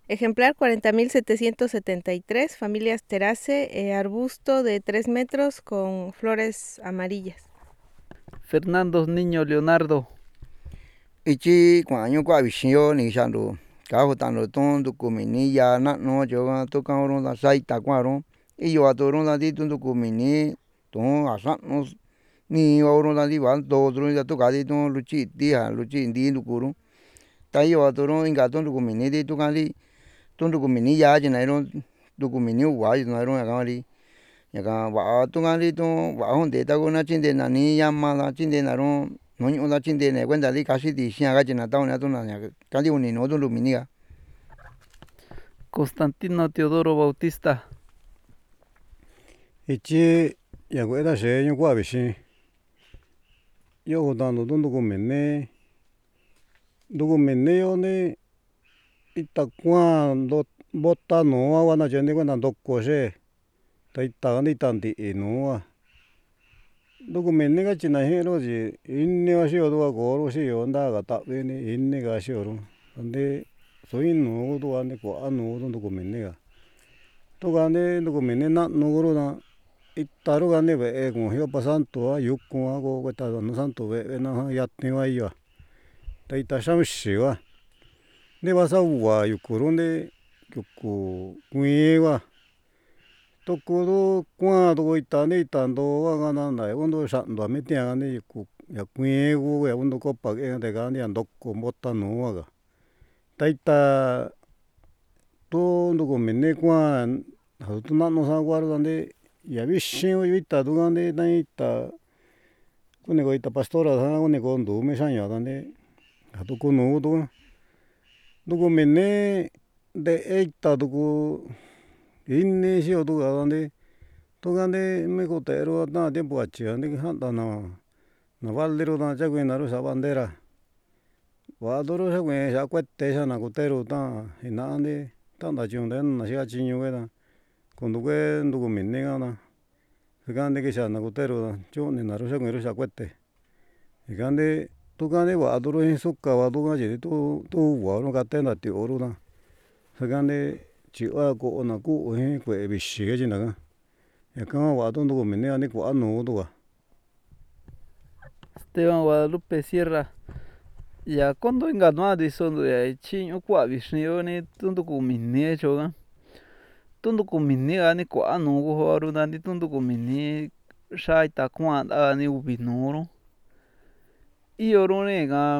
Ejemplar 40.773, familia Asteraceae, arbusto de 3 metros con flores amarillas. Fernando Niño Leonardo. Ichi kuaño kuavixio ni xando kajo tano ton dukumini ya na no yo to kauro da saita kuaro y yo atoro da di ton dukumini ton asano ni oro da di van do dro da to kadi ton luchi dia luchi ndi dukuru ta yo atoro inga ton dukumini di to kali ton dukumini ya jinairo dukumini wa jinairo ya kali ya ka wa to kali ton wa honde ta ko na chinde na ni yama da chinde na ro no ñu da chinde ne cuenta di casi di sia ga china ta una to na cali uni no to luminiga. Constantino Teodoro Bautista. Ichi ya kueda she ñu kwa bixi yo dando don dukumene yo ne itakuan do bota no wa na chende cuenta ndoko she ta ita ni tandi no dukumene ga china hero ji inni wa shi do ko ro shi yo nda ga ta be ni inni ga shi ro ande soy no do ande ko anu do dukumene ga to ga ne dukumene na no ro na ita ro ga ne be ko yo pa santo a yu ko a go ta no santo be na ya te wa yo ta ita sha shi wa ne ba sa wa yu ko ro ne ko kui wa to ko do kuan do ita ne ita ndo wa ga na na undo sha ndo me te ga ne ku ya kui go ya undo ko pa ge de ga ne ando ko bota no wa ga ta ita to dukumene kuan ha to na no sa wa ro ne ya bixi o ita do ga ne na ita kuni ko ita pastora ha kuni ko ndo me sha ya da ne ha to ko no do dukumene de ita do ko inni shi o do ga ne to ga ne me ko te ro na tiempo a chi ne ha da na vale ro na cha na ro sa bandera wa do ro sa kuen sa kuete sa na ko te ro ta ina ne ta na chi de na sia chi ñu da con duque dukumene ga na ga ne ke sa na ko te ro cho ne na ro sa kuen ro sa kuete ga ne to ga ne wa do ro su ka wa do ga ji to wa ro ga te na ti o ro na ga ne chi wa ko na ku he kue bixi ge ji na ga ya ka wa do dukumene a ne ko anu do wa Esteban Guadalupe Sierra. Ya kondo inga no adi sondo ya chi ñu kwa bixi yo ni tundu kumini cho ga tundu kumini ga ni kwa anu go ho ro na ni tundu kumini sha ita kuan da ni ubi no ro i oro ne ga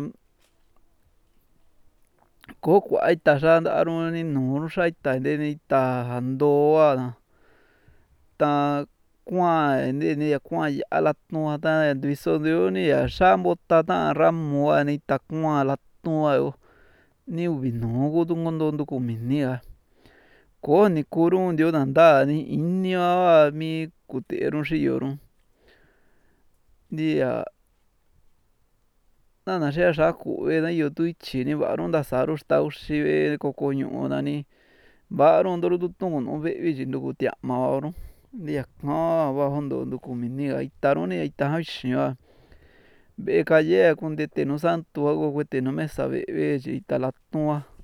ko kwa ita sha da ro ni no ro sha ita de ni ta ando wa ta kuan de ni ya kuan ya la no ta du so de ni ya sha mo ta ta ramo a ni ta kuan la no ni ubi no go do ngondo kumini ga ko ni kuro ndio na nda ni inni wa mi kutero shi yoro dia na na she sha ku e na yo tu chi ni ba ron da sa ro sta u shi be ko ko nyu na ni ba ron do du tu no be bi jin du tia ma ro dia ka ba hondo du kumini ga itaro ni ita ha shi wa be ka ye kun de te no santo go te no me sabe be ita la tua